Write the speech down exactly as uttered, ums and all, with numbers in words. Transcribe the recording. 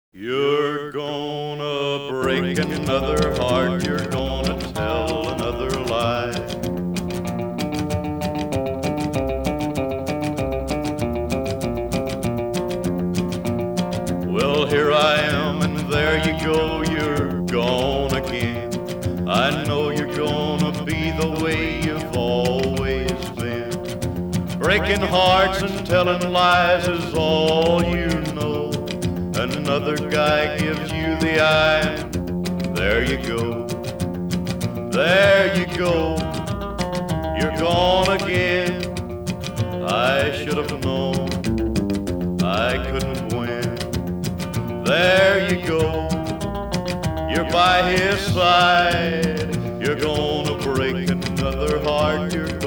You're gonna break another heart, you're gonna tell another lie. Well, here I am, and there you go, you're gone again. I know you're gonna be the way you've always been. Breaking hearts and telling lies is all you know. Another guy gives you the eye, and there you go, there you go, you're gone again. I should have known I couldn't win. There you go, you're by his side. You're gonna break another heart, you're